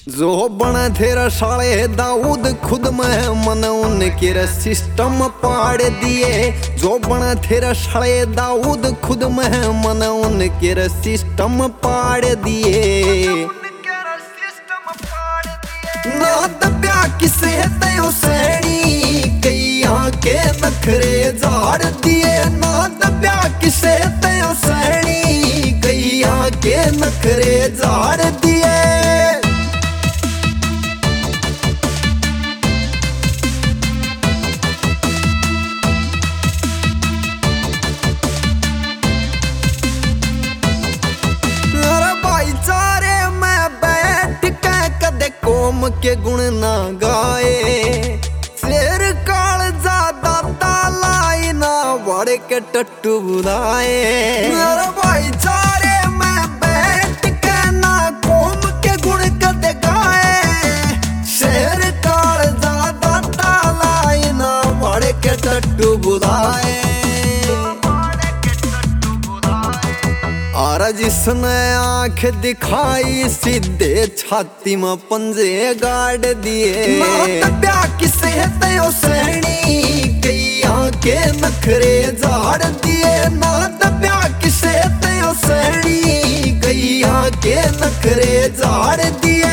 जो बना तेरा साले दाऊद खुद में मन उनके सिस्टम पाड़ दिए। जो बना तेरा साले दाऊद खुद में मन उनके सिस्टम पाड़ दिए। ना दब्या किसे तयो सैनी कैया के नखरे झाड़ दिए। ना दब्या किसे तयो सैनी कैया के नखरे झाड़ दिए। कौम के गुण ना गाए शेर काल ज्यादा तालाई ना बड़े के टट्टू बुलाए। भाईचारे में बैठ के ना कौम के गुण कद गाए शेर काल ज्यादा तालाई ना बड़े के टट्टू बुलाए। और जिसने आंख दिखाई सीधे छाती में पंजे गाड़ दिए। ना किसे तयो सैनी कैया के नखरे झाड़ दिए। ना दब्या किसे तयो सैनी कैया के नखरे झाड़ दिए।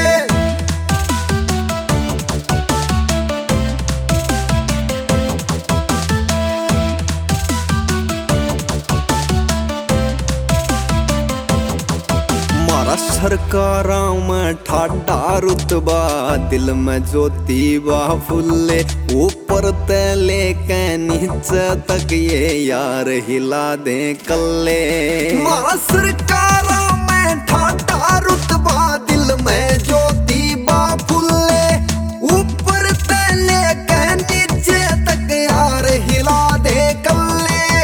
सरकारां में ठाडा रुतबा दिल में ज्योति बाफुल्ले ऊपर तले के नीचे तक ये यार हिला दे कल्ले। सरकारां में ठाडा रुतबा दिल में ज्योति बाफुल्ले ऊपर तले के नीचे तक यार हिला दे कल्ले।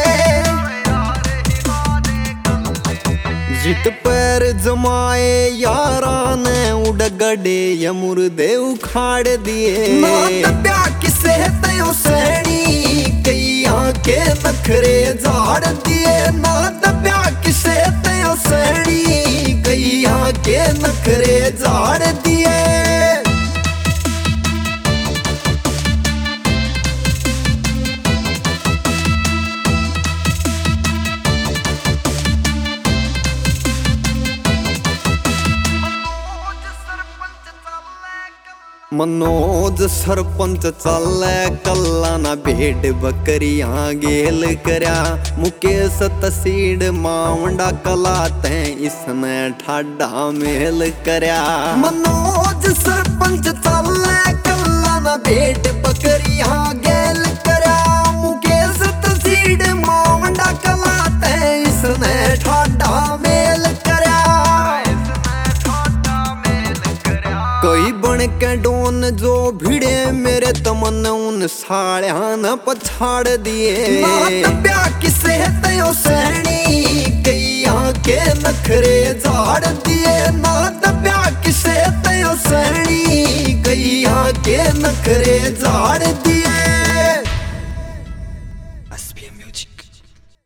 जित पैर जमाए यारा ने उड़ गड़े या मुर्दे उखाड़ दिए। ना दब्या किसे तयो सैनी कैया के नखरे झाड़ दिए। ना दब्या किसे तयो सैनी कैया के नखरे झाड़ दिए। मनोज सरपंच चले कल्ला ना भेड़ बकरियां गेल करया। मुकेश तसीड मावंडा कला ते इसने ठाडा मेल करया। मनोज सरपंच चले कल्ला ना भेड़ बकरियां गेल करया। मुकेश तसीड मावंडा कला ते इसने ठाडा मेल करया। कोई बन के डोन जो भिड़े मेरे तमन उन साड़िया न पछाड़ दिए। ना दब्या किसे तयो सैनी कैया के नखरे झाड़ दिए। ना दब्या किसे तयो सैनी कैया के नखरे झाड़ दिए।